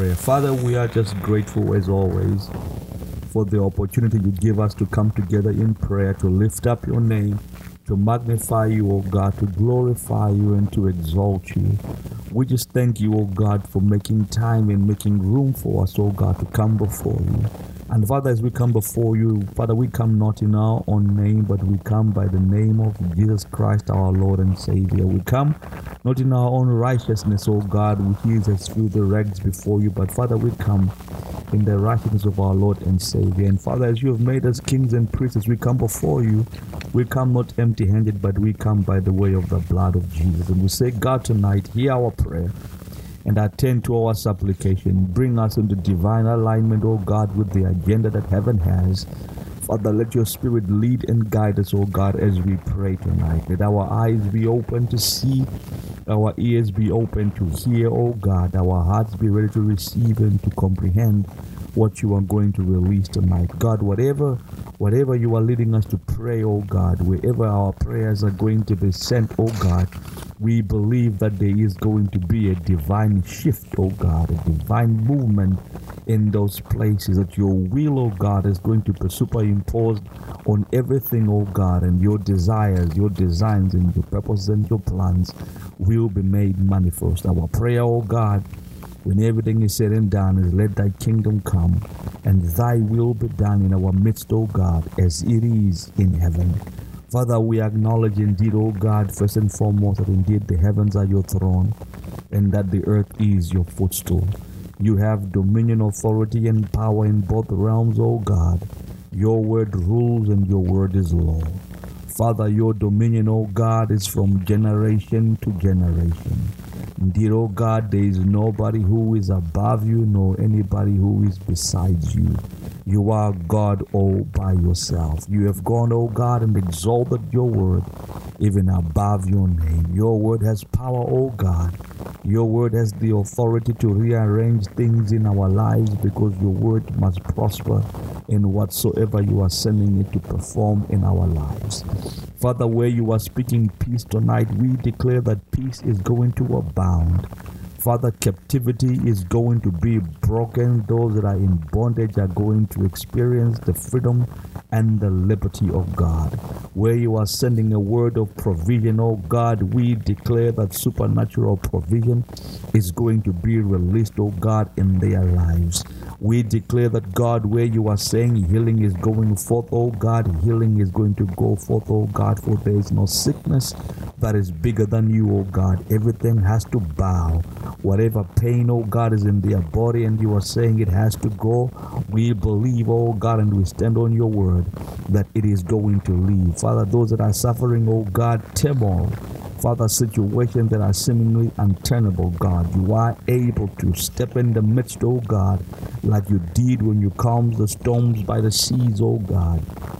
prayer. Father, we are just grateful as always for the opportunity you give us to come together in prayer, to lift up your name, to magnify you, O God, to glorify you and to exalt you. We just thank you, O God, for making time and making room for us, O God, to come before you. And Father, as we come before you, Father, we come not in our own name, but we come by the name of Jesus Christ, our Lord and Savior. We come not in our own righteousness, O God, which is as filthy rags before you, but Father, we come in the righteousness of our Lord and Savior. And Father, as you have made us kings and priests, as we come before you, we come not empty-handed, but we come by the way of the blood of Jesus. And we say, God, tonight, hear our prayer and attend to our supplication. Bring us into divine alignment, O God, with the agenda that heaven has. Father, let your Spirit lead and guide us, O God, as we pray tonight. Let our eyes be open to see, our ears be open to hear, O God, our hearts be ready to receive and to comprehend what you are going to release tonight. God, whatever you are leading us to pray, O God, wherever our prayers are going to be sent, O God, we believe that there is going to be a divine shift, O God, a divine movement in those places, that your will, O God, is going to be superimposed on everything, O God, and your desires, your designs, and your purposes and your plans will be made manifest. Our prayer, O God, when everything is said and done, is let thy kingdom come and thy will be done in our midst, O God, as it is in heaven. Father, we acknowledge indeed, O God, first and foremost, that indeed the heavens are your throne and that the earth is your footstool. You have dominion, authority, and power in both realms, O God. Your word rules and your word is law. Father, your dominion, O God, is from generation to generation. Indeed, O God, there is nobody who is above you, nor anybody who is besides you. You are God all by yourself. You have gone, O God, and exalted your word even above your name. Your word has power, O God. Your word has the authority to rearrange things in our lives, because your word must prosper in whatsoever you are sending it to perform in our lives. Father, where you are speaking peace tonight, we declare that peace is going to abound. Father, captivity is going to be broken. Those that are in bondage are going to experience the freedom and the liberty of God. Where you are sending a word of provision, oh God, we declare that supernatural provision is going to be released, oh God, in their lives. We declare that, God, where you are saying healing is going forth, oh God, healing is going to go forth, oh God, for there is no sickness that is bigger than you, oh God. Everything has to bow. Whatever pain, oh God, is in their body and you are saying it has to go, we believe, oh God, and we stand on your word that it is going to leave. Father, those that are suffering, oh God, turmoil, Father, situations that are seemingly untenable, God, you are able to step in the midst, oh God, like you did when you calmed the storms by the seas, oh God.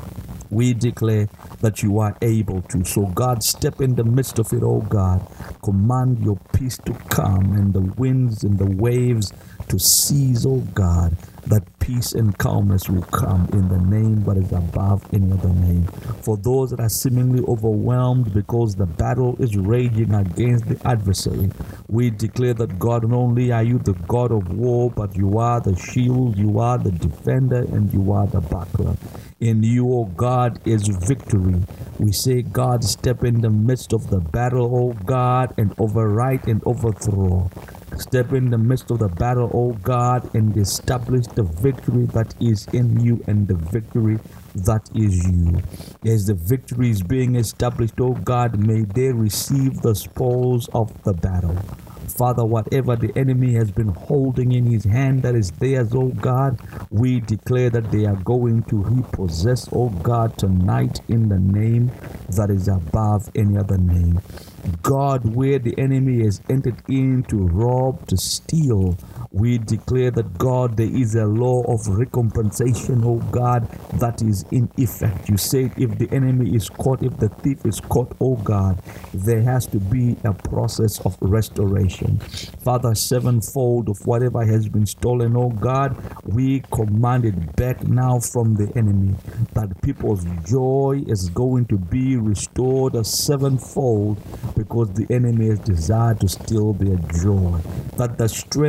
We declare that you are able to. So God, step in the midst of it, oh God. Command your peace to come and the winds and the waves to cease, oh God. That peace and calmness will come in the name that is above any other name. For those that are seemingly overwhelmed because the battle is raging against the adversary, we declare that, God, not only are you the God of war, but you are the shield, you are the defender, and you are the buckler. In you, O God, is victory. We say, God, step in the midst of the battle, O God, and overwrite and overthrow. Step in the midst of the battle, O God, and establish the victory that is in you and the victory that is you. As the victory is being established, O God, may they receive the spoils of the battle. Father, whatever the enemy has been holding in his hand that is theirs, oh God, we declare that they are going to repossess, oh God, tonight in the name that is above any other name. God, where the enemy has entered in to rob, to steal, we declare that, God, there is a law of recompensation, oh God, that is in effect. You said if the enemy is caught, if the thief is caught, oh God, there has to be a process of restoration. Father, sevenfold of whatever has been stolen, oh God, we command it back now from the enemy, that people's joy is going to be restored a sevenfold, because the enemy has desired to steal their joy. That the strength, oh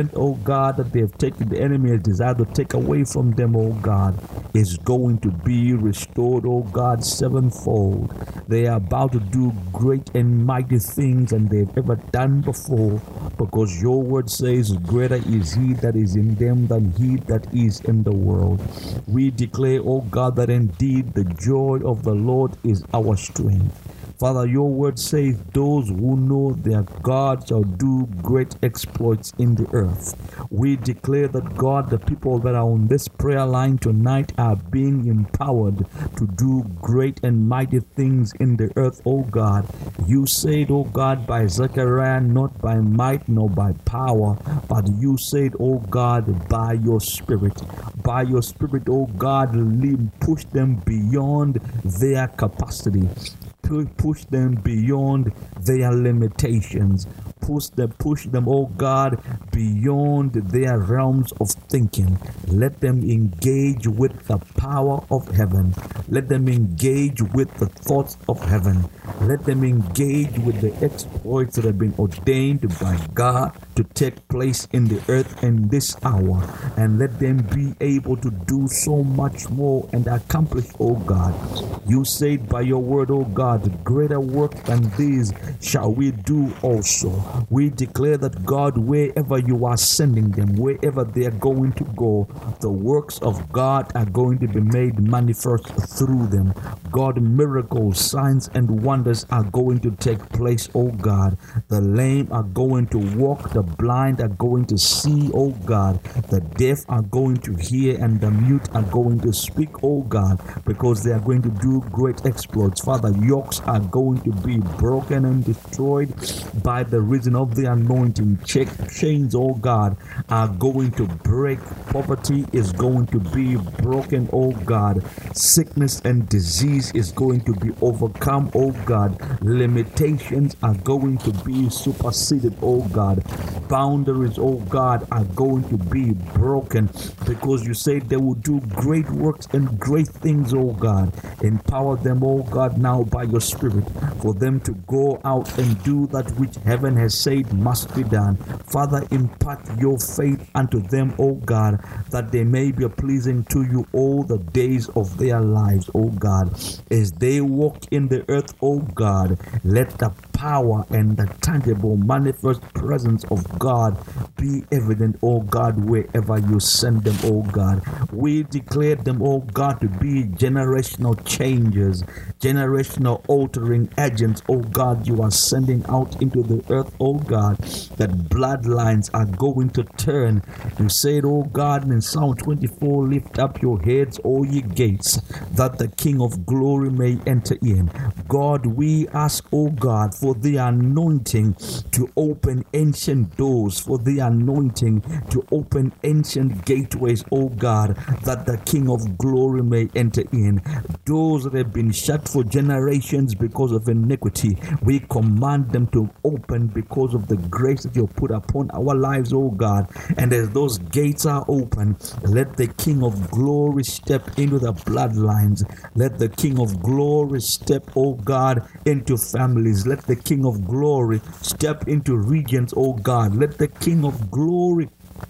God, that they have taken, the enemy has desired to take away from them, oh God, is going to be restored, oh God, sevenfold. They are about to do great and mighty things than they've ever done before, because your word says, greater is he that is in them than he that is in the world. We declare, oh God, that indeed the joy of the Lord is our strength. Father, your word says, those who know their God shall do great exploits in the earth. We declare that, God, the people that are on this prayer line tonight are being empowered to do great and mighty things in the earth, oh God. You said, oh God, by Zechariah, not by might nor by power, but you said, oh God, by your Spirit. By your Spirit, oh God, push them beyond their capacity. Push them beyond their limitations. Push them, oh God, beyond their realms of thinking. Let them engage with the power of heaven. Let them engage with the thoughts of heaven. Let them engage with the exploits that have been ordained by God to take place in the earth in this hour. And let them be able to do so much more and accomplish, oh God. You said by your word, oh God, greater work than these shall we do also. We declare that, God, wherever you are sending them, wherever they are going to go, the works of God are going to be made manifest through them. God, miracles, signs, and wonders are going to take place, oh God. The lame are going to walk, the blind are going to see, oh God. The deaf are going to hear, and the mute are going to speak, oh God, because they are going to do great exploits. Father, yokes are going to be broken and destroyed by the reason of the anointing. Chains, oh God, are going to break. Poverty is going to be broken, oh God. Sickness and disease is going to be overcome, oh God. Limitations are going to be superseded, oh God. Boundaries, oh God, are going to be broken, because you said they will do great works and great things, oh God. Empower them, oh God, now by your Spirit, for them to go out and do that which heaven has said must be done. Father, impart your faith unto them, oh God, that they may be pleasing to you all the days of their lives, oh God. As they walk in the earth, oh God, let the power and the tangible manifest presence of God be evident, oh God, wherever you send them, oh God. We declare them, oh God, to be generational changes, generational altering agents, oh God, you are sending out into the earth, oh God, that bloodlines are going to turn. You said, oh God, in Psalm 24, lift up your heads, all ye gates, that the King of glory may enter in. God, we ask, oh God, for the anointing to open ancient doors, for the anointing to open ancient gateways, oh God, that the King of glory may enter in. Doors that have been shut for generations because of iniquity, we command them to open because of the grace that you put upon our lives, oh God. And as those gates are open, let the King of glory step into the bloodlines. Let the King of glory step, oh God, into families. Let the King of glory step into regions, oh God. Let the King of glory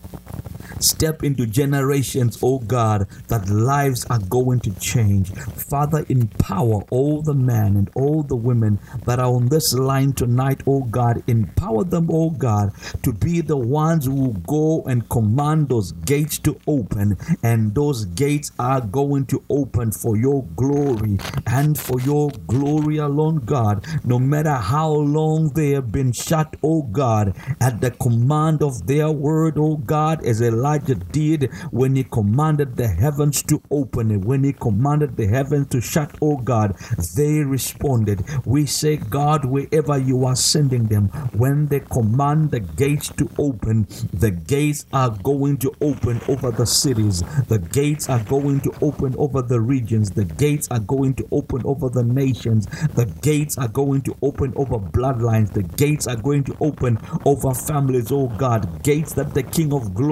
step into generations, oh God, that lives are going to change. Father, empower all the men and all the women that are on this line tonight, oh God. Empower them, oh God, to be the ones who will go and command those gates to open. And those gates are going to open for your glory and for your glory alone, God. No matter how long they have been shut, oh God, at the command of their word, oh God, as Elijah did when he commanded the heavens to open it, when he commanded the heavens to shut, oh God, they responded. We say, God, wherever you are sending them, when they command the gates to open, the gates are going to open over the cities, the gates are going to open over the regions, the gates are going to open over the nations, the gates are going to open over bloodlines, the gates are going to open over families, oh God, gates that the King of glory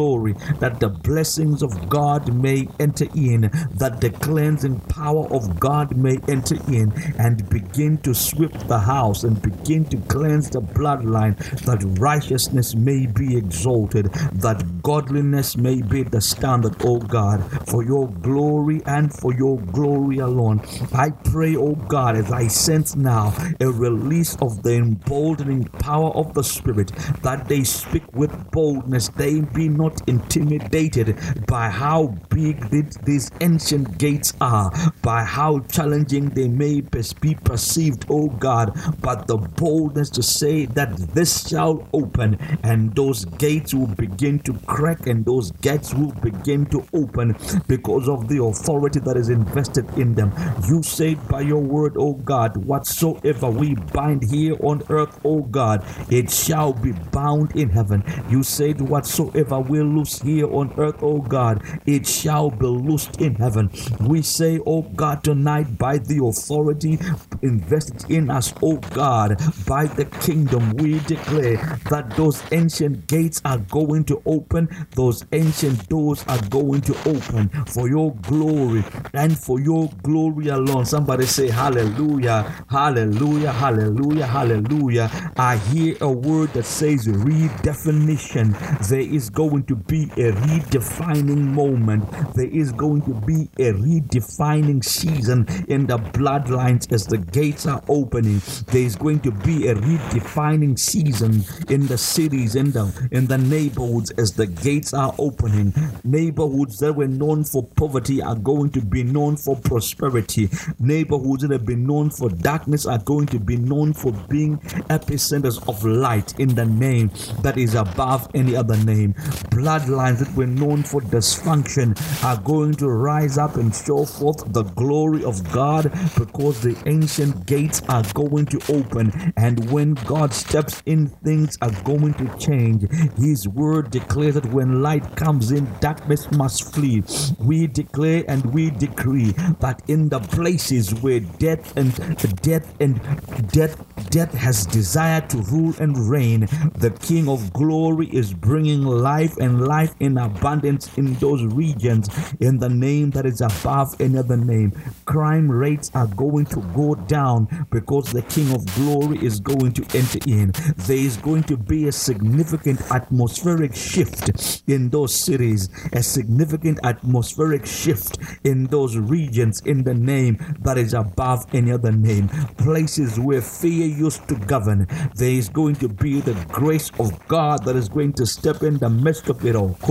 that the blessings of God may enter in, that the cleansing power of God may enter in and begin to sweep the house and begin to cleanse the bloodline, that righteousness may be exalted, that godliness may be the standard, O God, for your glory and for your glory alone. I pray, O God, as I sense now a release of the emboldening power of the Spirit, that they speak with boldness, they be not intimidated by how big these ancient gates are, by how challenging they may be perceived, O God, but the boldness to say that this shall open and those gates will begin to crack and those gates will begin to open because of the authority that is invested in them. You said by your word, O God, whatsoever we bind here on earth, O God, it shall be bound in heaven. You said whatsoever we loose here on earth, O God, it shall be loosed in heaven. We say, O God, tonight by the authority invested in us, O God, by the kingdom, we declare that those ancient gates are going to open, those ancient doors are going to open for your glory and for your glory alone. Somebody say hallelujah, hallelujah, hallelujah, hallelujah. I hear a word that says redefinition. There is going to be a redefining moment. There is going to be a redefining season in the bloodlines as the gates are opening. There is going to be a redefining season in the cities, in the neighborhoods as the gates are opening. Neighborhoods that were known for poverty are going to be known for prosperity. Neighborhoods that have been known for darkness are going to be known for being epicenters of light in the name that is above any other name. Bloodlines that were known for dysfunction are going to rise up and show forth the glory of God because the ancient gates are going to open, and when God steps in, things are going to change. His word declares that when light comes in, darkness must flee. We declare and we decree that in the places where death has desired to rule and reign, the King of glory is bringing life and life in abundance in those regions in the name that is above any other name. Crime rates are going to go down because the King of glory is going to enter in. There is going to be a significant atmospheric shift in those cities, a significant atmospheric shift in those regions in the name that is above any other name. Places where fear used to govern, there is going to be the grace of God that is going to step in the midst of it all.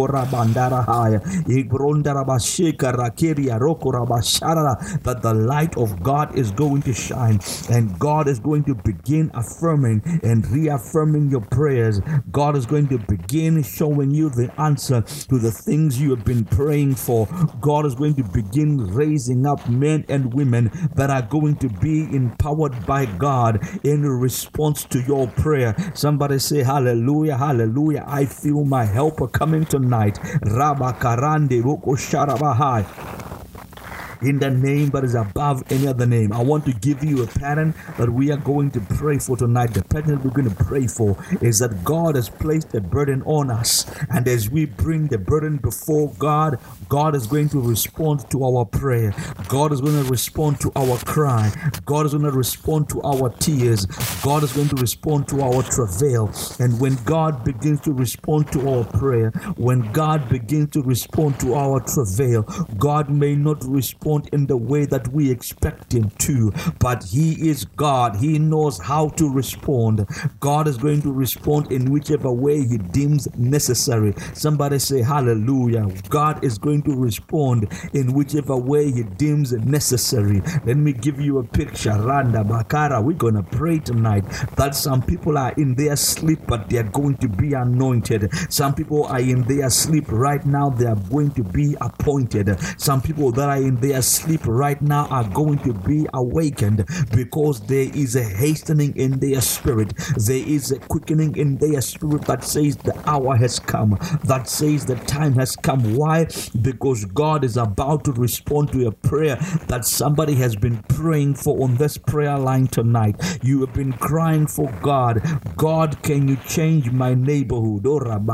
That the light of God is going to shine, and God is going to begin affirming and reaffirming your prayers. God is going to begin showing you the answer to the things you have been praying for. God is going to begin raising up men and women that are going to be empowered by God in response to your prayer. Somebody say hallelujah, hallelujah. I feel my helper coming tonight. Rabakarande Roko Sharabahai. In the name that is above any other name. I want to give you a pattern that we are going to pray for tonight. The pattern we're going to pray for is that God has placed a burden on us, and as we bring the burden before God, God is going to respond to our prayer. God is going to respond to our cry. God is going to respond to our tears. God is going to respond to our travail. And when God begins to respond to our prayer, when God begins to respond to our travail, God may not respond in the way that we expect him to, but he is God. He knows how to respond. God is going to respond in whichever way he deems necessary. Somebody say hallelujah. God is going to respond in whichever way he deems necessary. Let me give you a picture. Randa Bakara, we're going to pray tonight that some people are in their sleep, but they are going to be anointed. Some people are in their sleep right now, they are going to be appointed. Some people that are in their sleep right now are going to be awakened because there is a hastening in their spirit. There is a quickening in their spirit that says the hour has come, that says the time has come. Why? Because God is about to respond to a prayer prayer that somebody has been praying for on this prayer line tonight. You have been crying for God. God, can you change my neighborhood?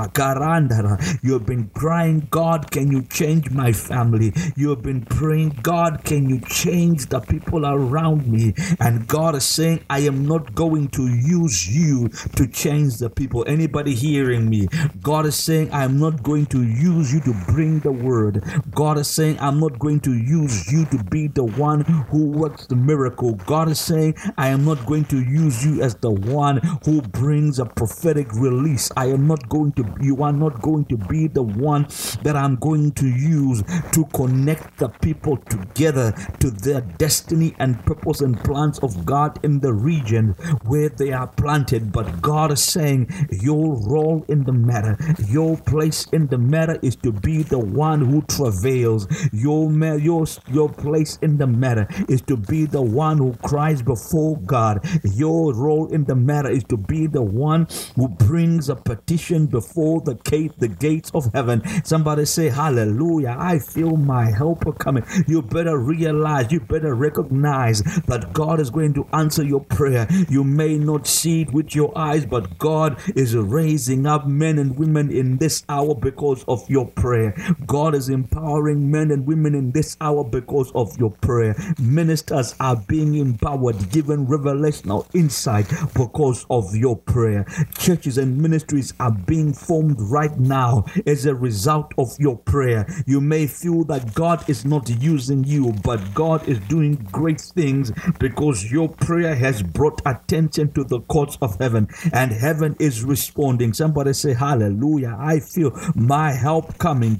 You have been crying, God, can you change my family? You have been praying, God, can you change the people around me? And God is saying, I am not going to use you to change the people. Anybody hearing me? God is saying, I am not going to use you to bring the word. God is saying, I'm not going to use you to be the one who works the miracle. God is saying, I am not going to use you as the one who brings a prophetic release. You are not going to be the one that I'm going to use to connect the people together to their destiny and purpose and plans of God in the region where they are planted. But God is saying, your role in the matter, your place in the matter is to be the one who travails. Your place in the matter is to be the one who cries before God. Your role in the matter is to be the one who brings a petition before the gates of heaven. Somebody say hallelujah. I feel my helper coming. You better realize, you better recognize that God is going to answer your prayer. You may not see it with your eyes, but God is raising up men and women in this hour because of your prayer. God is empowering men and women in this hour because of your prayer. Ministers are being empowered, given revelational insight because of your prayer. Churches and ministries are being formed right now as a result of your prayer. You may feel that God is not using you, but God is doing great things because your prayer has brought attention to the courts of heaven, and heaven is responding. Somebody say hallelujah. I feel my help coming.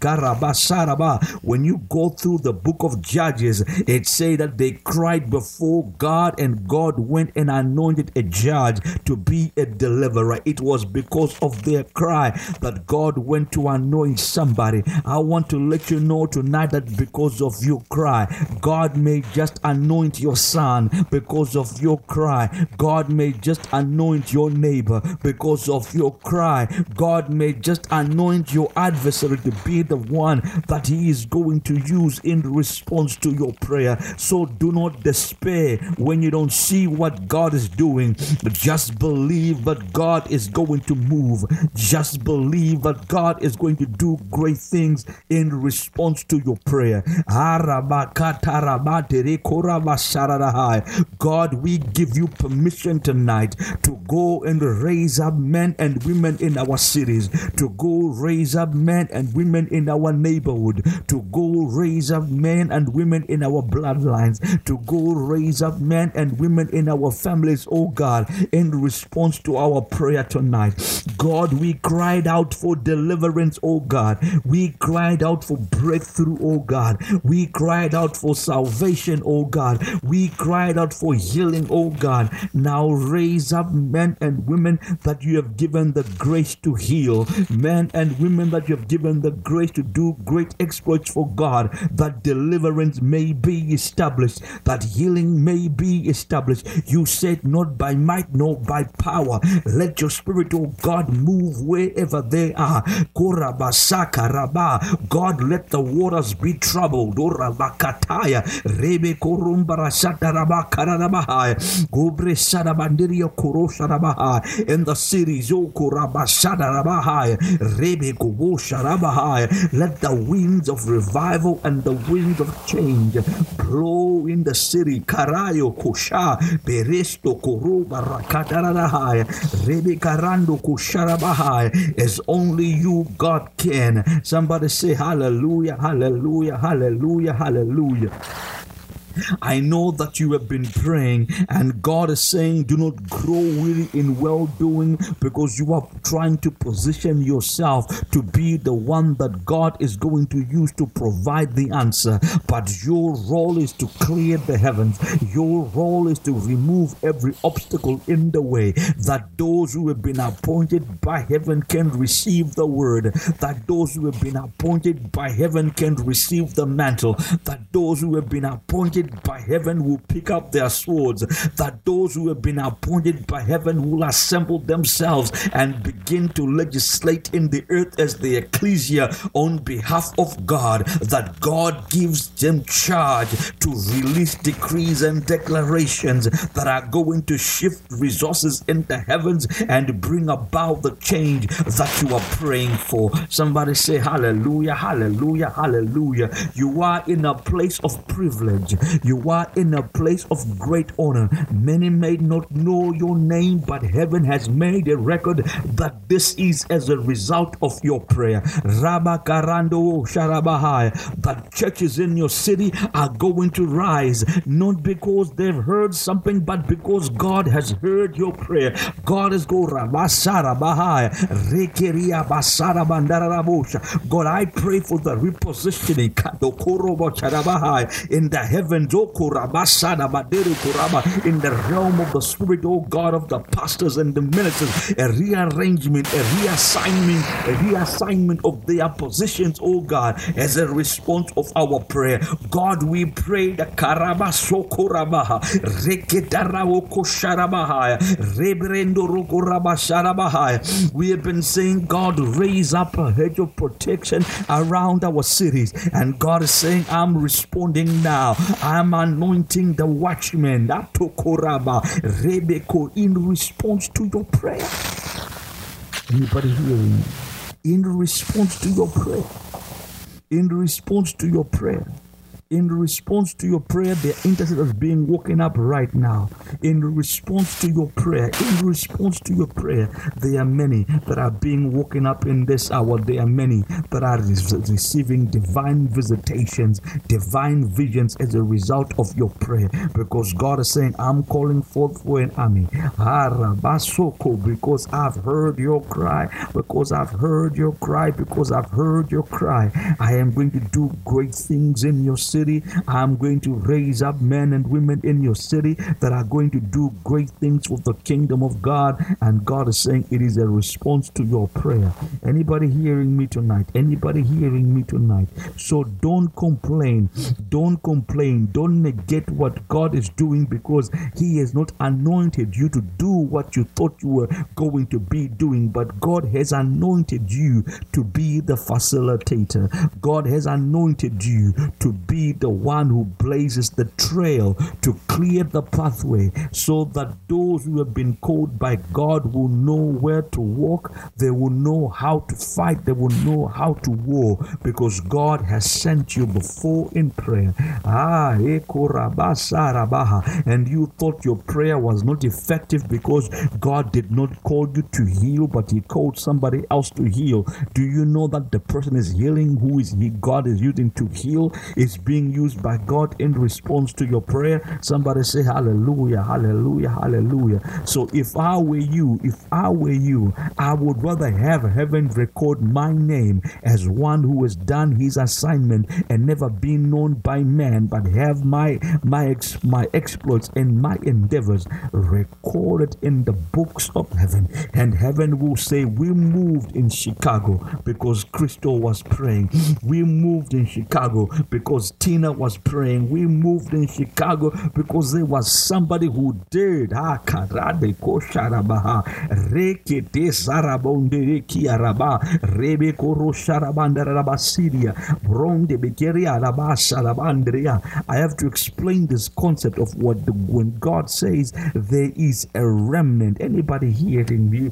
When you go through the book of Judges, it say that they cried before God, and God went and anointed a judge to be a deliverer. It was because of their cry that God went to anoint somebody. I want to let you know tonight that because of your cry, God may just anoint your son. Because of your cry, God may just anoint your neighbor. Because of your cry, God may just anoint your adversary to be the one that he is going to use in response to your prayer. So do not despair when you don't see what God is doing. Just believe that God is going to move. Just believe that God is going to do great things in response to your prayer. God, we give you permission tonight to go and raise up men and women in our cities, to go raise up men and women in our neighborhood, to go raise up men and women in our bloodlines, to go raise up men and women in our families, oh God, in response to our prayer tonight. God, we cried out for deliverance, oh God. We cried out for breakthrough, oh God. We cried out for salvation, oh God. We cried out for healing, oh God. Now raise up men and women that you have given the grace to heal, men and women that you have given the grace to do great exploits for God, that deliverance may be established, that healing may be established. You said not by might nor by power. Let your spirit, oh God, move wherever they are. God, let the waters be troubled. In the cities, let the winds of revival and the winds of change blow in the city. Karayo Kosha Beresto Koroba Rakatarahaya Rebekarando Kusharabahaya, as only you, God, can. Somebody say hallelujah, hallelujah, hallelujah, hallelujah. I know that you have been praying, and God is saying, do not grow weary in well-doing, because you are trying to position yourself to be the one that God is going to use to provide the answer. But your role is to clear the heavens. Your role is to remove every obstacle in the way, that those who have been appointed by heaven can receive the word, that those who have been appointed by heaven can receive the mantle, that those who have been appointed appointed by heaven will pick up their swords, that those who have been appointed by heaven will assemble themselves and begin to legislate in the earth as the ecclesia on behalf of God, that God gives them charge to release decrees and declarations that are going to shift resources in the heavens and bring about the change that you are praying for. Somebody say hallelujah, hallelujah, hallelujah. You are in a place of privilege. You are in a place of great honor. Many may not know your name, but heaven has made a record that this is as a result of your prayer. Rabba Karando Sharabahai, that churches in your city are going to rise, not because they've heard something, but because God has heard your prayer. God is going Rabasarabahai, Rekeria Basarabandarabosha. God, I pray for the repositioning in the heavens, in the realm of the Spirit, oh God, of the pastors and the ministers, a rearrangement, a reassignment of their positions, oh God, as a response of our prayer. God, we pray that Karabasokorabaha, Rekedarawokosharabahaya, Rebrendorokorabasharabahaya. We have been saying, God, raise up a hedge of protection around our cities. And God is saying, I'm responding now. I'm anointing the watchmen, that Tokoraba, Rebeko, in response to your prayer. Anybody hearing me? In response to your prayer. In response to your prayer. In response to your prayer, the intercessors being woken up right now. In response to your prayer, there are many that are being woken up in this hour. There are many that are receiving divine visitations, divine visions as a result of your prayer. Because God is saying, I'm calling forth for an army. Because I've heard your cry. Because I've heard your cry. Because I've heard your cry. I am going to do great things in your city. I'm going to raise up men and women in your city that are going to do great things for the kingdom of God. And God is saying it is a response to your prayer. Anybody hearing me tonight? Anybody hearing me tonight? So don't complain. Don't complain. Don't negate what God is doing because He has not anointed you to do what you thought you were going to be doing. But God has anointed you to be the facilitator. God has anointed you to be the one who blazes the trail, to clear the pathway, so that those who have been called by God will know where to walk, they will know how to fight, they will know how to war, because God has sent you before in prayer. And you thought your prayer was not effective because God did not call you to heal, but He called somebody else to heal. Do you know that the person is healing who is God is using to heal is being used by God in response to your prayer? Somebody say hallelujah, hallelujah, hallelujah. So if I were you, I would rather have heaven record my name as one who has done his assignment and never been known by man, but have my exploits and my endeavors recorded in the books of heaven. And heaven will say, we moved in Chicago because Crystal was praying. We moved in Chicago because Tina was praying. We moved in Chicago because there was somebody who did. I have to explain this concept of when God says there is a remnant. Anybody hearing me?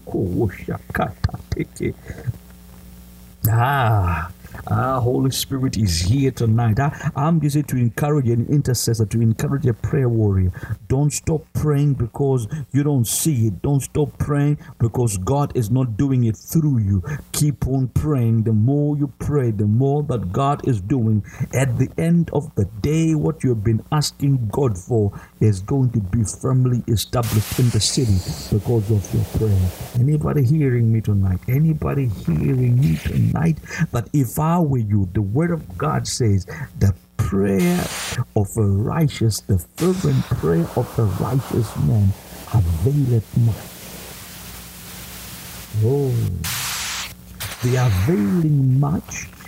Holy Spirit is here tonight. I'm just here to encourage an intercessor, to encourage a prayer warrior. Don't stop praying because you don't see it. Don't stop praying because God is not doing it through you. Keep on praying. The more you pray, the more that God is doing. At the end of the day, what you've been asking God for is going to be firmly established in the city because of your prayer. Anybody hearing me tonight? Anybody hearing me tonight? That if I were you, the word of God says the prayer of a righteous, the fervent prayer of a righteous man availeth much. Oh, the availing much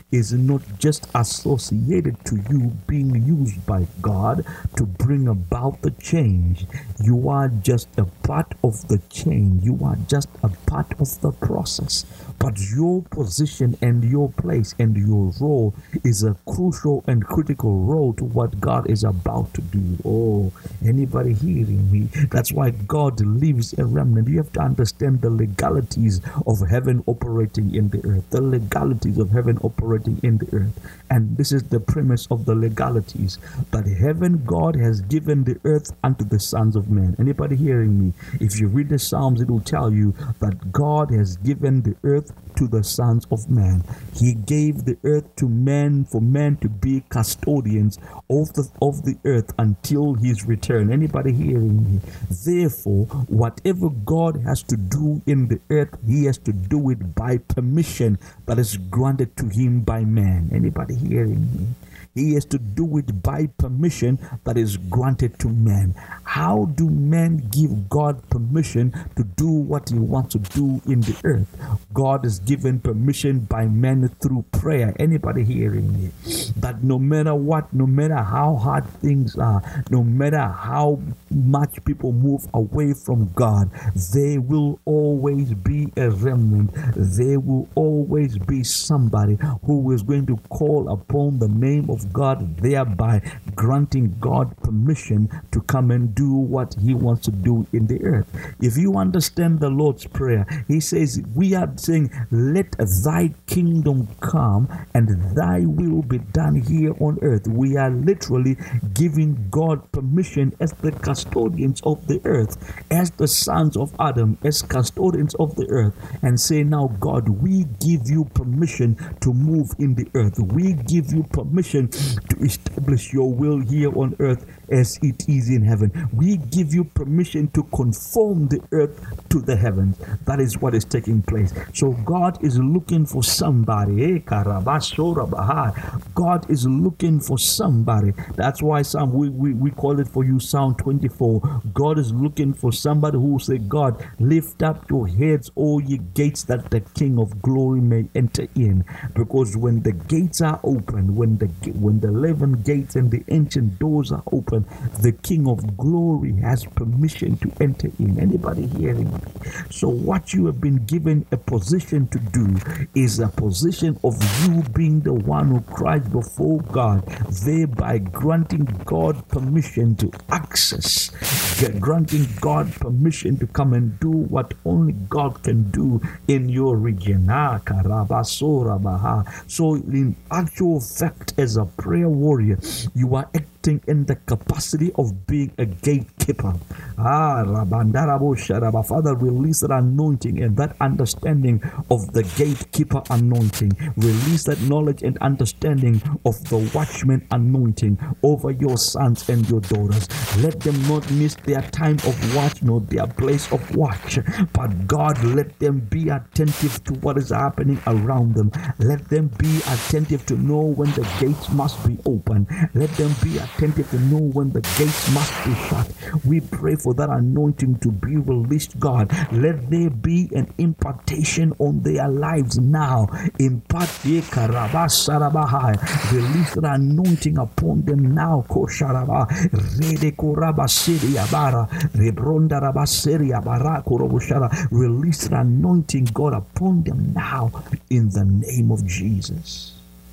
is not just associated to you being used by God to bring about the change. You are just a part of the change. You are just a part of the process. But your position and your place and your role is a crucial and critical role to what God is about to do. Oh, anybody hearing me? That's why God leaves a remnant. You have to understand the legalities of heaven operating in the earth. The legalities of heaven operating in the earth. And this is the premise of the legalities. That heaven, God has given the earth unto the sons of men. Anybody hearing me? If you read the Psalms, it will tell you that God has given the earth to the sons of man. He gave the earth to men for men to be custodians of the earth until his return. Anybody hearing me? Therefore, whatever God has to do in the earth, he has to do it by permission that is granted to him by man. Anybody hearing me? He has to do it by permission that is granted to man. How do men give God permission to do what he wants to do in the earth? God is given permission by men through prayer. Anybody hearing me? That no matter what, no matter how hard things are, no matter how much people move away from God, there will always be a remnant. There will always be somebody who is going to call upon the name of God, thereby granting God permission to come and do what he wants to do in the earth. If you understand the Lord's Prayer, he says, we are saying, let thy kingdom come and thy will be done here on earth. We are literally giving God permission as the custodians of the earth, as the sons of Adam, as custodians of the earth, and say, now God, we give you permission to move in the earth. We give you permission to establish your will here on earth as it is in heaven. We give you permission to conform the earth to the heavens. That is what is taking place. So God is looking for somebody. God is looking for somebody. That's why we call it for you Psalm 24. God is looking for somebody who will say, God, lift up your heads, all ye gates, that the King of glory may enter in. Because when the gates are open, when the 11 gates and the ancient doors are open, the King of glory has permission to enter in. Anybody hearing me? So what you have been given a position to do is a position of you being the one who cries before God, thereby granting God permission to access, granting God permission to come and do what only God can do in your region. So in actual fact, as a prayer warrior, you are acting in the capacity of being a gatekeeper. Father, release that anointing and that understanding of the gatekeeper anointing. Release that knowledge and understanding of the watchman anointing over your sons and your daughters. Let them not miss their time of watch nor their place of watch. But God, let them be attentive to what is happening around them. Let them be attentive to know when the gates must be open. Let them be attentive to know when the gates must be shut. We pray for that anointing to be released, God. Let there be an impartation on their lives now. Impart release the anointing upon them now. Release the anointing, God, upon them now in the name of Jesus.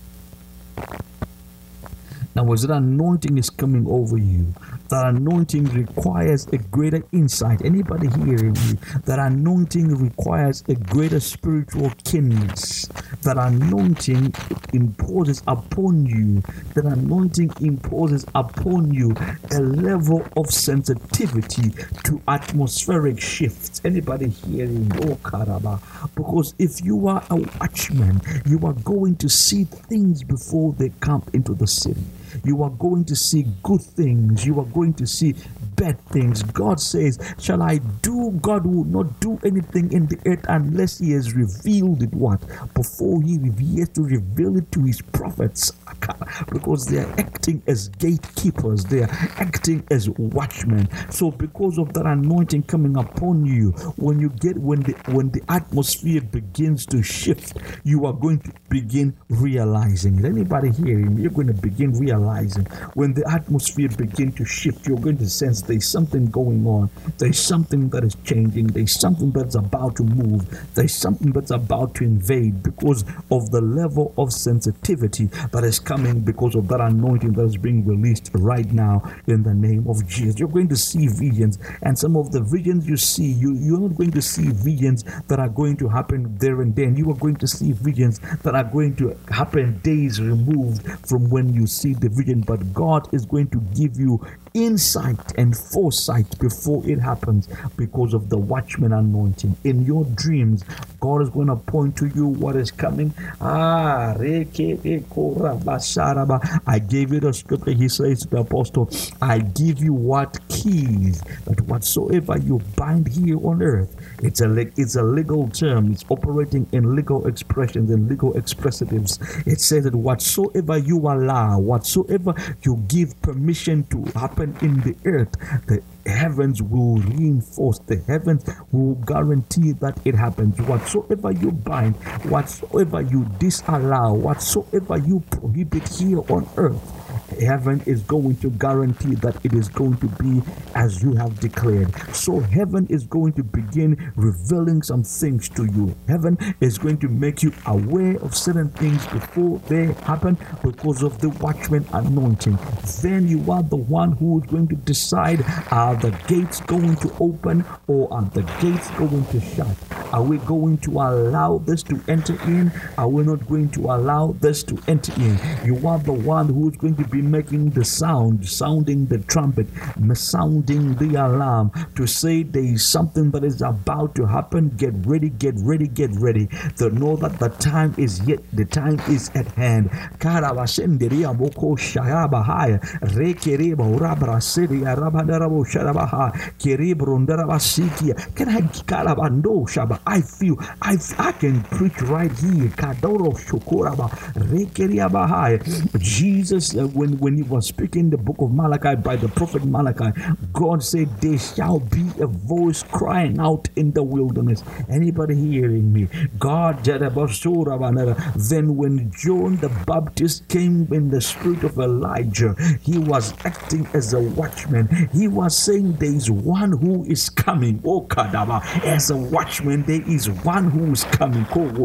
Now, as that anointing is coming over you, that anointing requires a greater insight. Anybody hearing me? That anointing requires a greater spiritual keenness. That anointing imposes upon you. That anointing imposes upon you a level of sensitivity to atmospheric shifts. Anybody hearing? Oh, Karaba. Because if you are a watchman, you are going to see things before they come into the city. You are going to see good things. You are going to see bad things. God says, shall I do? God will not do anything in the earth unless he has revealed it what? Before he has to reveal it to his prophets, because they are acting as gatekeepers, they are acting as watchmen. So because of that anointing coming upon you, when the atmosphere begins to shift, you are going to begin realizing it. Anybody hearing me? You're going to begin realizing when the atmosphere begins to shift, you're going to sense there's something going on. There's something that is changing. There's something that's about to move. There's something that's about to invade because of the level of sensitivity that is coming because of that anointing that is being released right now in the name of Jesus. You're going to see visions, and some of the visions you see, you're not going to see visions that are going to happen there and then. You are going to see visions that are going to happen days removed from when you see the vision, but God is going to give you insight and foresight before it happens because of the watchman anointing. In your dreams, God is going to point to you what is coming. I gave you the scripture. He says to the apostle, I give you what keys, that whatsoever you bind here on earth, it's a legal term. It's operating in legal expressions and legal expressives. It says that whatsoever you allow, whatsoever you give permission to happen in the earth, the heavens will reinforce, the heavens will guarantee that it happens. Whatsoever you bind, whatsoever you disallow, whatsoever you prohibit here on earth, heaven is going to guarantee that it is going to be as you have declared. So heaven is going to begin revealing some things to you. Heaven is going to make you aware of certain things before they happen because of the watchman anointing. Then you are the one who is going to decide, are the gates going to open or are the gates going to shut? Are we going to allow this to enter in? Are we not going to allow this to enter in? You are the one who is going to be making the sound, sounding the trumpet, sounding the alarm to say there is something that is about to happen. Get ready, get ready, get ready. To know that the time is at hand. I can preach right here. Jesus, when he was speaking the book of Malachi by the prophet Malachi, God said, there shall be a voice crying out in the wilderness. Anybody hearing me? God, then when John the Baptist came in the spirit of Elijah, he was acting as a watchman. He was saying, there is one who is coming. Oh, Kadaba, as a watchman, there is one who is coming.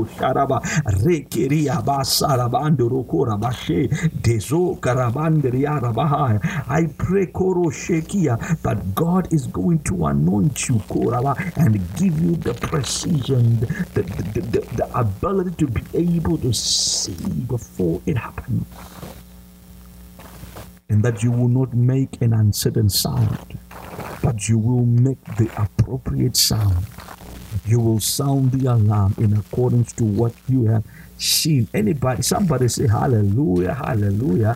I pray that God is going to anoint you and give you the precision, the ability to be able to see before it happens, and that you will not make an uncertain sound, but you will make the appropriate sound. You will sound the alarm in accordance to what you have seen. Somebody say hallelujah, hallelujah.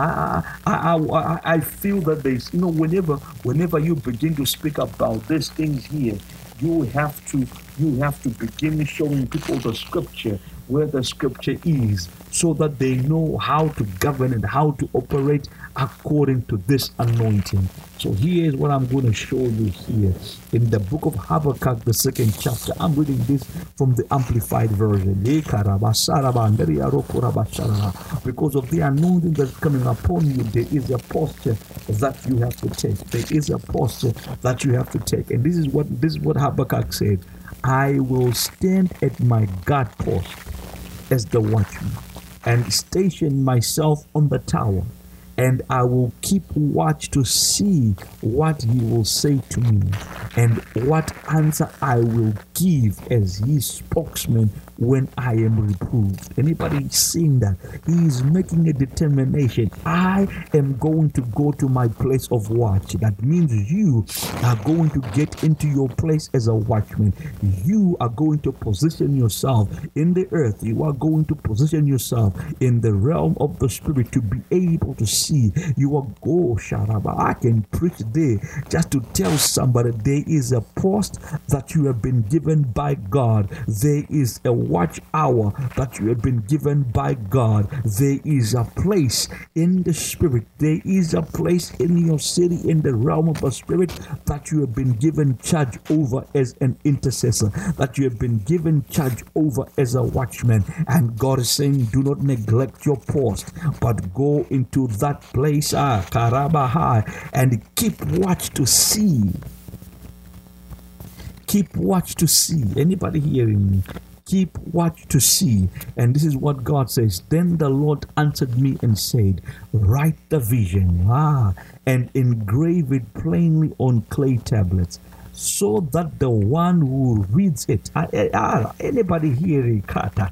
I feel that there's, whenever you begin to speak about these things here, you have to begin showing people the scripture, where the scripture is, so that they know how to govern and how to operate according to this anointing. So here is what I'm going to show you here in the book of Habakkuk, the 2nd chapter. I'm reading this from the Amplified Version. Because of the anointing that's coming upon you, there is a posture that you have to take. There is a posture that you have to take. And this is what Habakkuk said. I will stand at my guard post as the watchman and station myself on the tower, and I will keep watch to see what he will say to me and what answer I will give as his spokesman when I am reproved. Anybody seeing that? He is making a determination. I am going to go to my place of watch. That means you are going to get into your place as a watchman. You are going to position yourself in the earth. You are going to position yourself in the realm of the spirit to be able to see. You are Sharaba. I can preach there just to tell somebody there is a post that you have been given by God. There is a watch hour that you have been given by God. There is a place in the spirit. There is a place in your city, in the realm of the spirit, that you have been given charge over as an intercessor, that you have been given charge over as a watchman. And God is saying, do not neglect your post, but go into that place, Karabahai, and keep watch to see. Keep watch to see. Anybody hearing me? Keep watch to see. And this is what God says. Then the Lord answered me and said, write the vision, and engrave it plainly on clay tablets, so that the one who reads it, anybody hearing?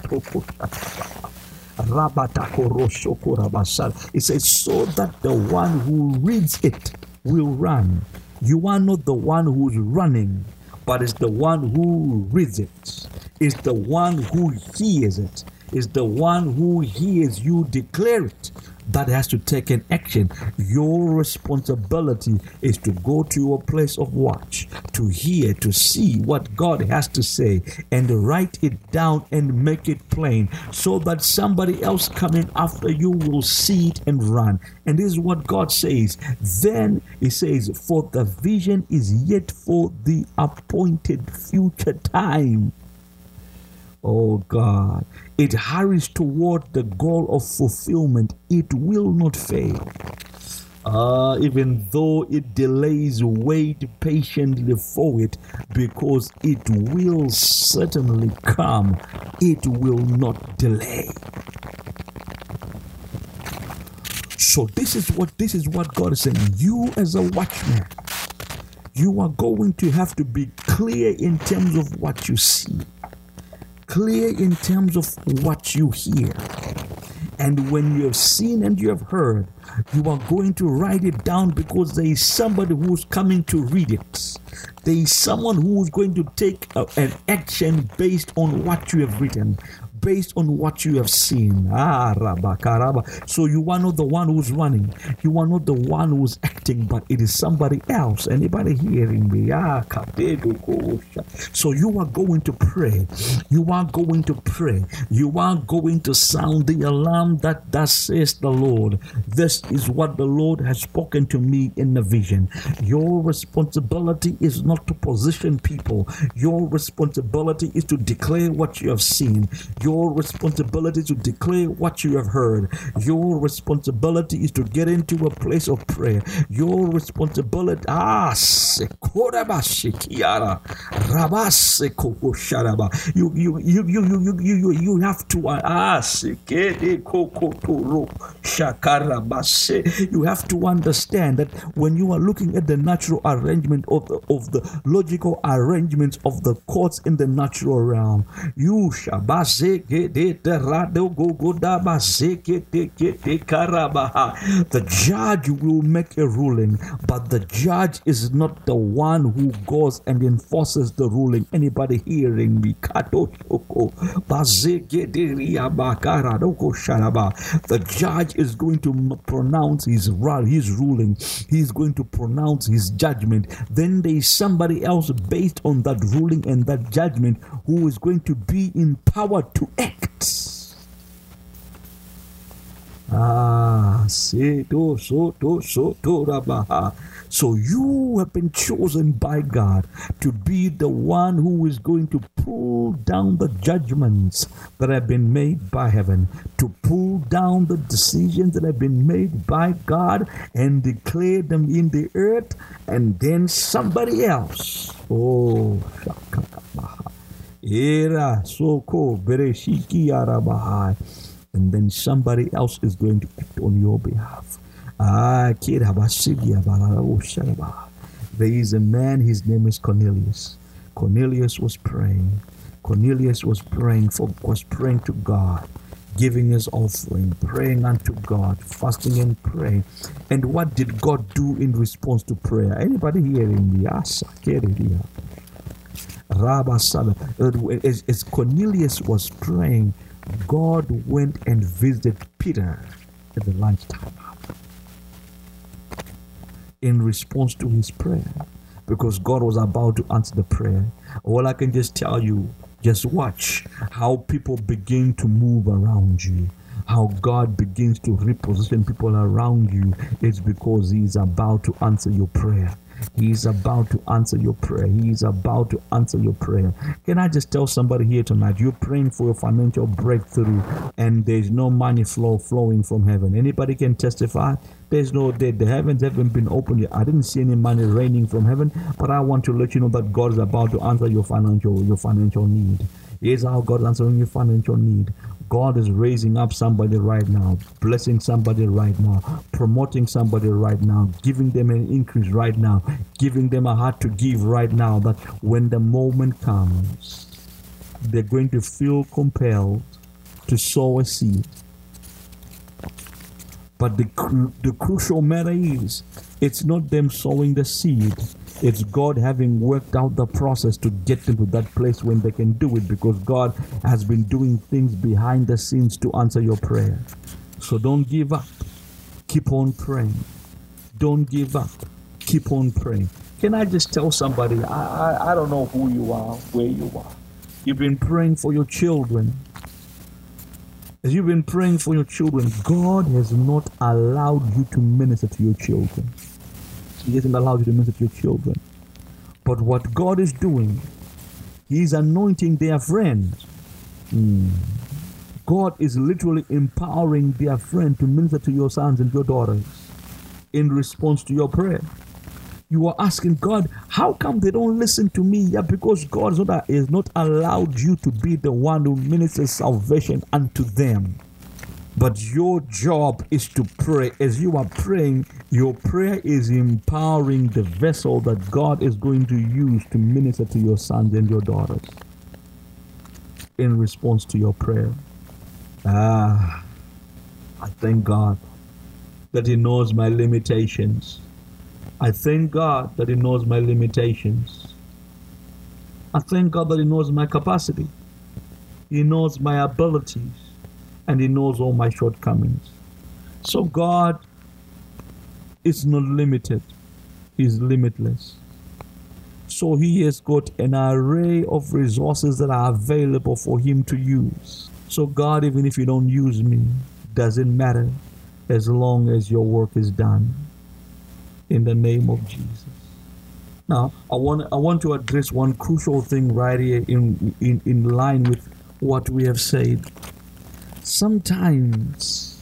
It says, so that the one who reads it will run. You are not the one who's running, but it's the one who reads it. It's the one who hears it. It's the one who hears you declare it that has to take an action. Your responsibility is to go to your place of watch, to hear, to see what God has to say, and write it down and make it plain, so that somebody else coming after you will see it and run. And this is what God says. Then He says, for the vision is yet for the appointed future time. Oh God, it hurries toward the goal of fulfillment. It will not fail. Even though it delays, wait patiently for it, because it will certainly come. It will not delay. So this is what God is saying. You as a watchman, you are going to have to be clear in terms of what you see, clear in terms of what you hear. And when you have seen and you have heard, you are going to write it down, because there is somebody who's coming to read it. There is someone who is going to take an action based on what you have written, based on what you have seen. So you are not the one who's running. You are not the one who's acting, but it is somebody else. Anybody hearing me? So you are going to pray. You are going to pray. You are going to sound the alarm that thus says the Lord. This is what the Lord has spoken to me in the vision. Your responsibility is not to position people. Your responsibility is to declare what you have seen. Your responsibility is to declare what you have heard. Your responsibility is to get into a place of prayer. Your responsibility, you have to you have to understand that when you are looking at the natural arrangement of the logical arrangements of the courts in the natural realm, you the judge will make a ruling, but the judge is not the one who goes and enforces the ruling. Anybody hearing me? The judge is going to pronounce his ruling. He's going to pronounce his judgment. Then there is somebody else based on that ruling and that judgment who is going to be empowered to act. So you have been chosen by God to be the one who is going to pull down the judgments that have been made by heaven, to pull down the decisions that have been made by God and declare them in the earth, and then somebody else. And then somebody else is going to act on your behalf. There is a man, his name is Cornelius. Cornelius was praying. Cornelius was praying to God, giving his offering, praying unto God, fasting and praying. And what did God do in response to prayer? Anybody hearing me? As Cornelius was praying, God went and visited Peter at the lunchtime in response to his prayer, because God was about to answer the prayer. All I can just tell you, just watch how people begin to move around you, how God begins to reposition people around you. It's because He's about to answer your prayer. He's about to answer your prayer. He's about to answer your prayer. Can I just tell somebody here tonight, you're praying for a financial breakthrough and there's no money flowing from heaven. Anybody can testify? There's no, the heavens haven't been opened yet. I didn't see any money raining from heaven, but I want to let you know that God is about to answer your financial need. Here's how God is answering your financial need. God is raising up somebody right now, blessing somebody right now, promoting somebody right now, giving them an increase right now, giving them a heart to give right now, that when the moment comes, they're going to feel compelled to sow a seed. But the crucial matter is, it's not them sowing the seed. It's God having worked out the process to get them to that place when they can do it, because God has been doing things behind the scenes to answer your prayer. So don't give up. Keep on praying. Don't give up. Keep on praying. Can I just tell somebody, I don't know who you are, where you are. You've been praying for your children. As you've been praying for your children, God has not allowed you to minister to your children. He hasn't allowed you to minister to your children. But what God is doing, He's anointing their friends. God is literally empowering their friend to minister to your sons and your daughters in response to your prayer. You are asking God, how come they don't listen to me? Yeah, because God is not allowed you to be the one who ministers salvation unto them. But your job is to pray. As you are praying, your prayer is empowering the vessel that God is going to use to minister to your sons and your daughters in response to your prayer. I thank God that He knows my limitations. I thank God that He knows my limitations. I thank God that He knows my capacity. He knows my abilities. And He knows all my shortcomings. So God is not limited. He's limitless. So He has got an array of resources that are available for Him to use. So God, even if you don't use me, doesn't matter, as long as your work is done. In the name of Jesus. Now, I want to address one crucial thing right here in line with what we have said. Sometimes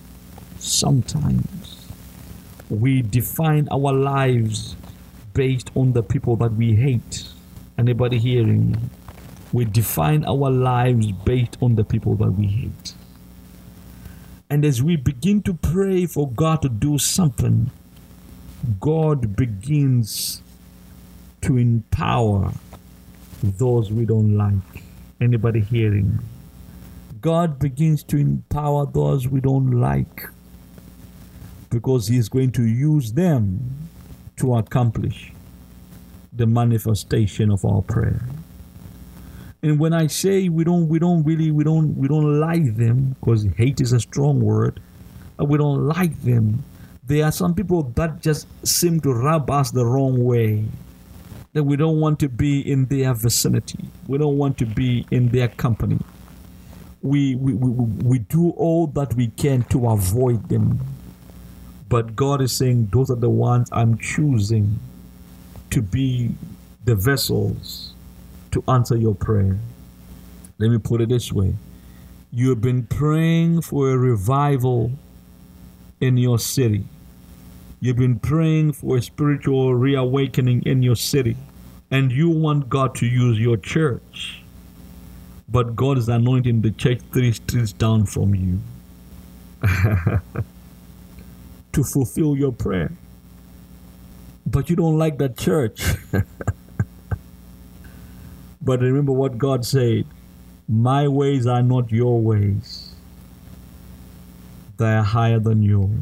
we define our lives based on the people that we hate. Anybody hearing me? We define our lives based on the people that we hate. And as we begin to pray for God to do something, God begins to empower those we don't like. Anybody hearing me? God begins to empower those we don't like, because He is going to use them to accomplish the manifestation of our prayer. And when I say we don't like them, because hate is a strong word, we don't like them. There are some people that just seem to rub us the wrong way, that we don't want to be in their vicinity. We don't want to be in their company. We do all that we can to avoid them. But God is saying, those are the ones I'm choosing to be the vessels to answer your prayer. Let me put it this way. You've been praying for a revival in your city. You've been praying for a spiritual reawakening in your city. And you want God to use your church. But God is anointing the church 3 streets down from you to fulfill your prayer. But you don't like that church. But remember what God said, my ways are not your ways. They are higher than yours.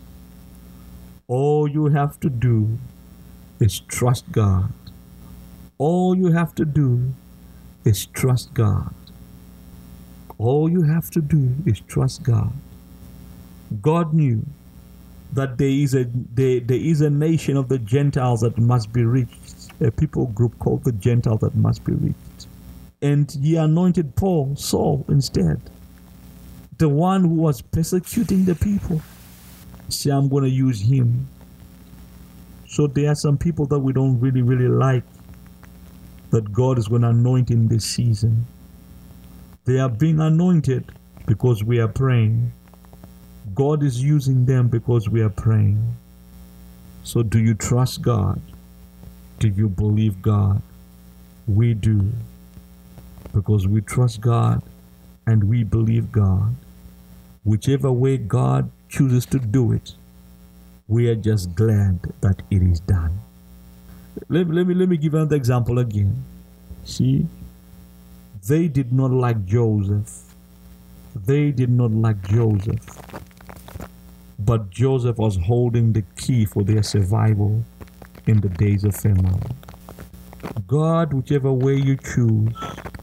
All you have to do is trust God. All you have to do is trust God. All you have to do is trust God. God knew that there is a nation of the Gentiles that must be reached, a people group called the Gentiles that must be reached. And he anointed Paul, Saul, instead. The one who was persecuting the people. See, I'm going to use him. So there are some people that we don't really like that God is going to anoint in this season. They are being anointed because we are praying. God is using them because we are praying. So do you trust God? Do you believe God? We do. Because we trust God and we believe God. Whichever way God chooses to do it, we are just glad that it is done. Let me give another example again. See, they did not like Joseph. They did not like Joseph. But Joseph was holding the key for their survival in the days of famine. God, whichever way you choose,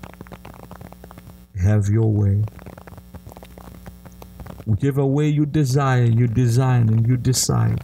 have your way. Whichever way you desire, you design and you decide.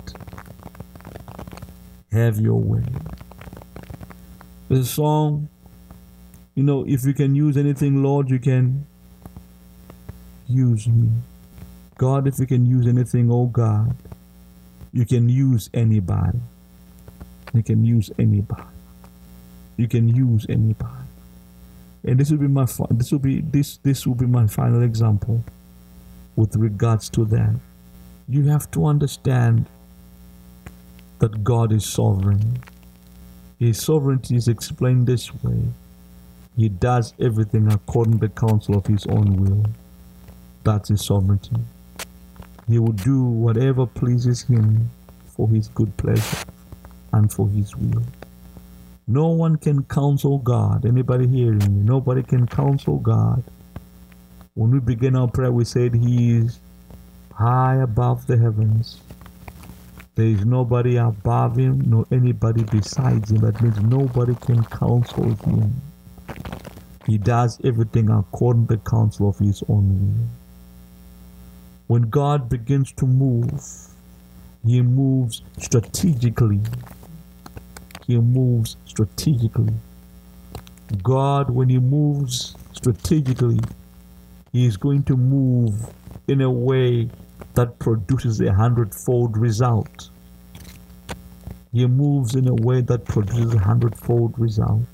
Have your way. There's a song, if you can use anything, Lord, you can use me. God, if you can use anything, oh God, you can use anybody. You can use anybody. You can use anybody. And this will be my final example with regards to that. You have to understand that God is sovereign. His sovereignty is explained this way. He does everything according to the counsel of his own will. That's his sovereignty. He will do whatever pleases him for his good pleasure and for his will. No one can counsel God. Anybody hearing me? Nobody can counsel God. When we begin our prayer, we said he is high above the heavens. There is nobody above him, nor anybody besides him. That means nobody can counsel him. He does everything according to the counsel of his own will. When God begins to move, he moves strategically. He moves strategically. God, when he moves strategically, he is going to move in a way that produces 100-fold result. He moves in a way that produces 100-fold result.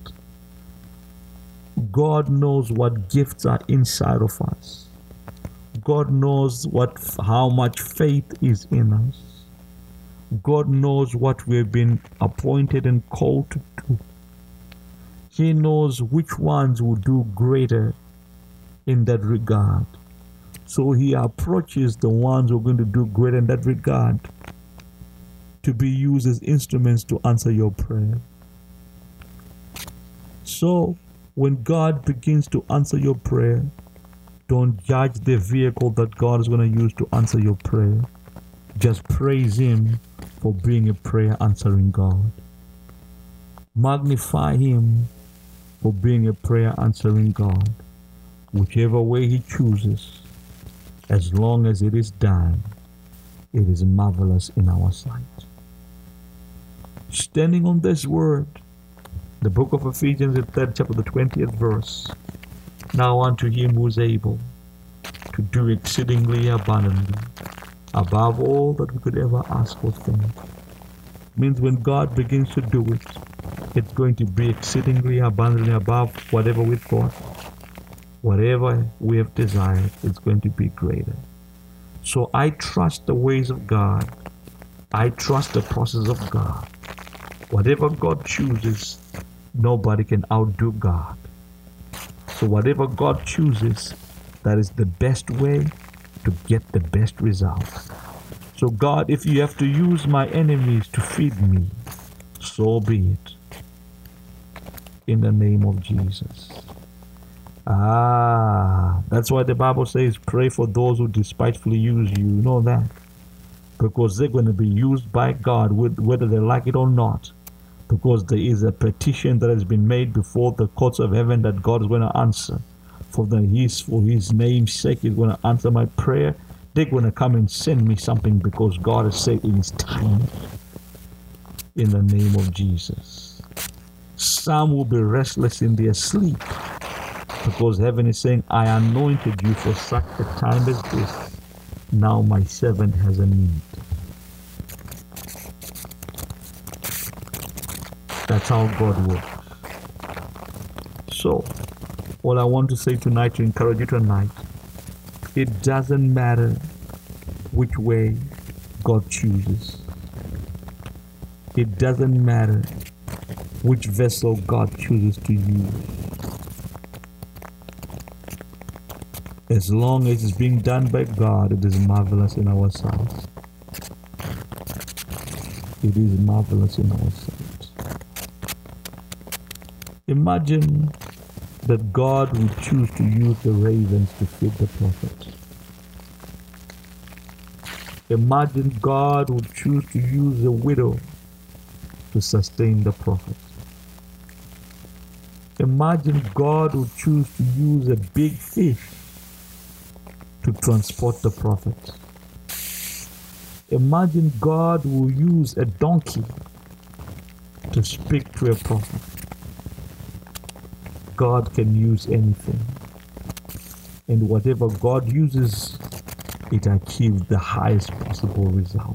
God knows what gifts are inside of us. God knows how much faith is in us. God knows what we have been appointed and called to do. He knows which ones will do greater in that regard. So he approaches the ones who are going to do greater in that regard to be used as instruments to answer your prayer. So when God begins to answer your prayer, don't judge the vehicle that God is going to use to answer your prayer. Just praise him for being a prayer answering God. Magnify him for being a prayer answering God. Whichever way he chooses, as long as it is done, it is marvelous in our sight. Standing on this word, the book of Ephesians, the 3rd chapter, the 20th verse. Now unto him who is able to do exceedingly abundantly, above all that we could ever ask or think. Means when God begins to do it, it's going to be exceedingly abundantly above whatever we thought. Whatever we have desired, it's going to be greater. So I trust the ways of God. I trust the process of God. Whatever God chooses, nobody can outdo God. So whatever God chooses, that is the best way to get the best results. So God, if you have to use my enemies to feed me, so be it. in the name of Jesus. That's why the Bible says, pray for those who despitefully use you. You know that? Because they're going to be used by God, whether they like it or not. Because there is a petition that has been made before the courts of heaven that God is going to answer. For his name's sake, he's going to answer my prayer. They're going to come and send me something because God has said it is time. In the name of Jesus. Some will be restless in their sleep because heaven is saying, I anointed you for such a time as this. Now my servant has a need. That's how God works. So, all I want to say tonight, to encourage you tonight, it doesn't matter which way God chooses. It doesn't matter which vessel God chooses to use. As long as it's being done by God, it is marvelous in our sight. It is marvelous in our sight. Imagine that God would choose to use the ravens to feed the prophet. Imagine God would choose to use a widow to sustain the prophet. Imagine God would choose to use a big fish to transport the prophet. Imagine God will use a donkey to speak to a prophet. God can use anything. And whatever God uses, it achieves the highest possible result.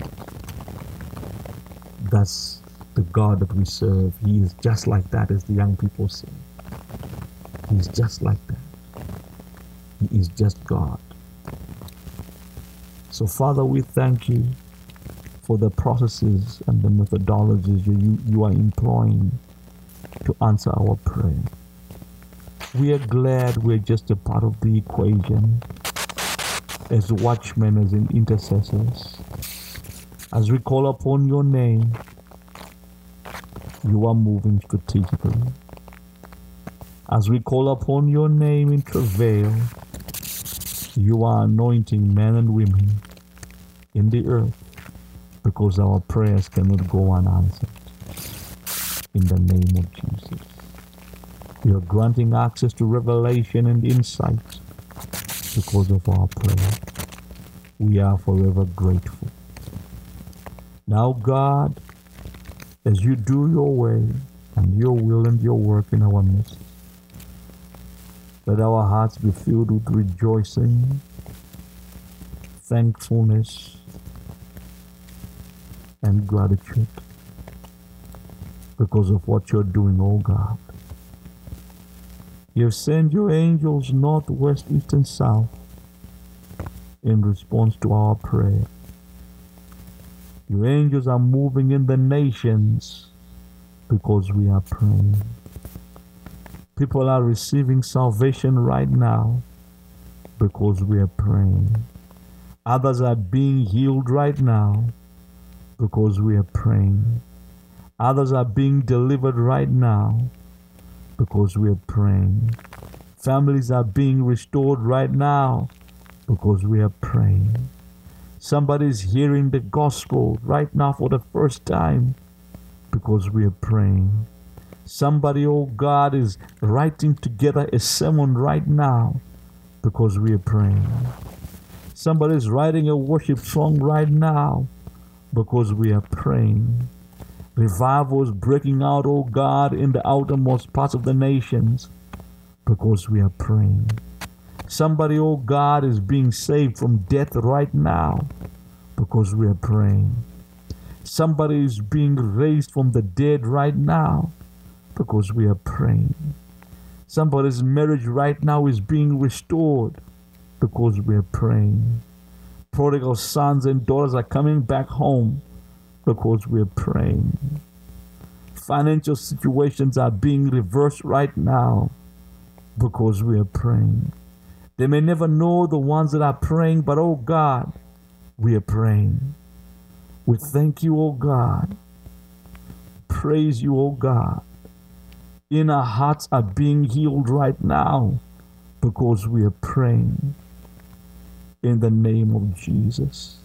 That's the God that we serve. He is just like that, as the young people say. He is just like that. He is just God. So, Father, we thank you for the processes and the methodologies you are employing to answer our prayer. We are glad we're just a part of the equation as watchmen, as in intercessors. As we call upon your name, you are moving strategically. As we call upon your name in travail, you are anointing men and women in the earth because our prayers cannot go unanswered. In the name of Jesus. You are granting access to revelation and insight because of our prayer. We are forever grateful. Now, God, as you do your way and your will and your work in our midst, let our hearts be filled with rejoicing, thankfulness, and gratitude because of what you're doing, oh God. You've sent your angels north, west, east, and south in response to our prayer. Your angels are moving in the nations because we are praying. People are receiving salvation right now because we are praying. Others are being healed right now because we are praying. Others are being delivered right now because we are praying. Families are being restored right now because we are praying. Somebody's hearing the gospel right now for the first time because we are praying. Somebody, oh God, is writing together a sermon right now because we are praying. Somebody is writing a worship song right now because we are praying. Revival is breaking out, oh God, in the outermost parts of the nations because we are praying. Somebody, oh God, is being saved from death right now because we are praying. Somebody is being raised from the dead right now because we are praying. Somebody's marriage right now is being restored because we are praying. Prodigal sons and daughters are coming back home because we are praying. Financial situations are being reversed right now because we are praying. They may never know the ones that are praying, but oh God, we are praying. We thank you, oh God. Praise you, oh God. Inner hearts are being healed right now because we are praying in the name of Jesus.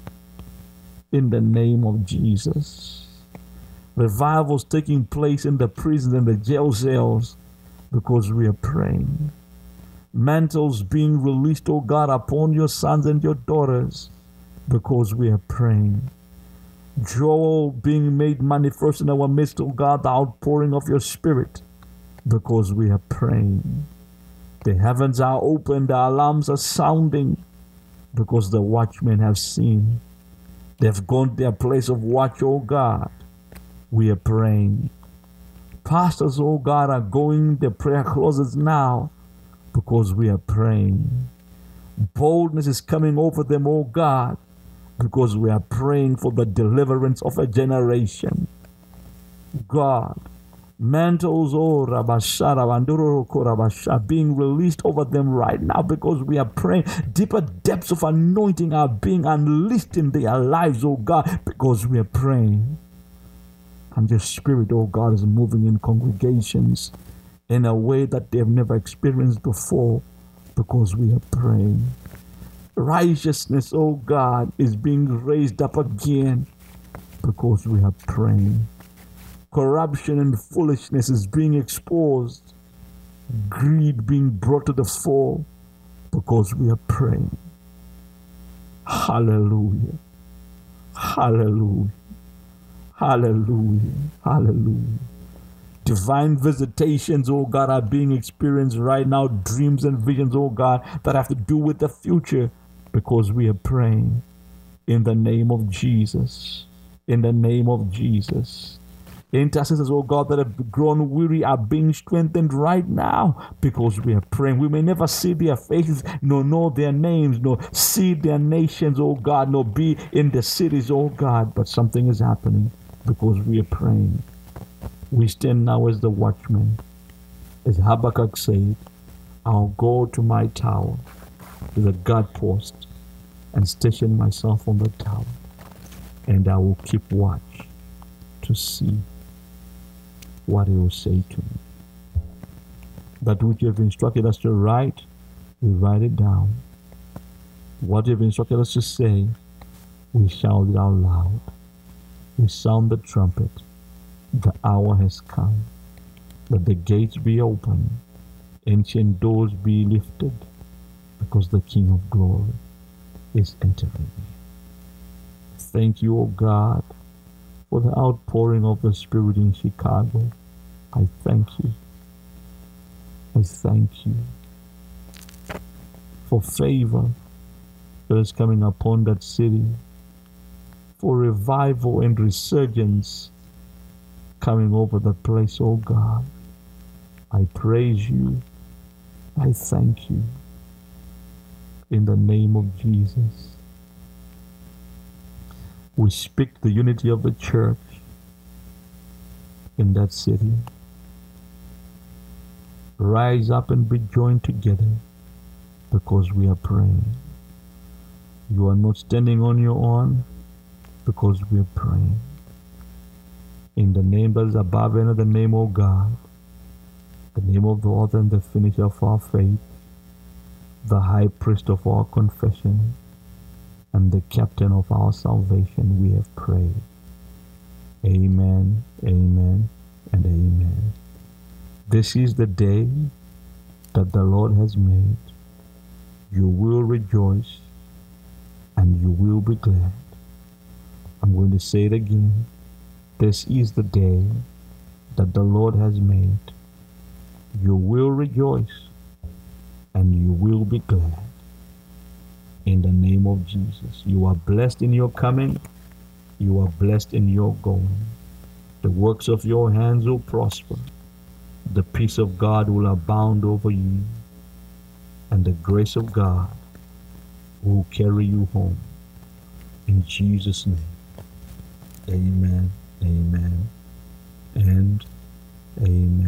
In the name of Jesus. Revivals taking place in the prisons and the jail cells because we are praying. Mantles being released, oh God, upon your sons and your daughters because we are praying. Joy being made manifest in our midst, oh God, the outpouring of your Spirit because we are praying. The heavens are open, the alarms are sounding because the watchmen have seen. They've gone to their place of watch, oh God. We are praying. Pastors, oh God, are going to prayer closets now because we are praying. Boldness is coming over them, oh God, because we are praying for the deliverance of a generation. God, mantles, oh Rabashara, Banduro Korabasha, being released over them right now because we are praying. Deeper depths of anointing are being unleashed in their lives, oh God, because we are praying. And your Spirit, oh God, is moving in congregations in a way that they've never experienced before because we are praying. Righteousness, oh God, is being raised up again because we are praying. Corruption and foolishness is being exposed. Greed being brought to the fore because we are praying. Hallelujah. Hallelujah. Hallelujah. Hallelujah. Divine visitations, oh God, are being experienced right now. Dreams and visions, oh God, that have to do with the future because we are praying in the name of Jesus. In the name of Jesus. Intercessors, oh God, that have grown weary are being strengthened right now because we are praying. We may never see their faces, nor know their names, nor see their nations, oh God, nor be in the cities, oh God, but something is happening because we are praying. We stand now as the watchmen. As Habakkuk said, I'll go to my tower, to the guard post, and station myself on the tower, and I will keep watch to see what he will say to me. That which you have instructed us to write, we write it down. What you have instructed us to say, we shout it out loud. We sound the trumpet. The hour has come. Let the gates be open, ancient doors be lifted, because the King of glory is entering. Thank you, O God, for the outpouring of the Spirit in Chicago. I thank you. I thank you for favor that is coming upon that city, for revival and resurgence coming over the place, oh God. I praise you. I thank you. In the name of Jesus. We speak the unity of the church in that city. Rise up and be joined together because we are praying. You are not standing on your own because we are praying. In the name that is above any other name, O God, the name of the author and the finisher of our faith, the high priest of our confession, and the captain of our salvation, we have prayed. Amen, amen, and amen. This is the day that the Lord has made. You will rejoice and you will be glad. I'm going to say it again. This is the day that the Lord has made. You will rejoice and you will be glad. In the name of Jesus. You are blessed in your coming. You are blessed in your going. The works of your hands will prosper. The peace of God will abound over you. And the grace of God will carry you home. In Jesus' name. Amen. Amen. And amen.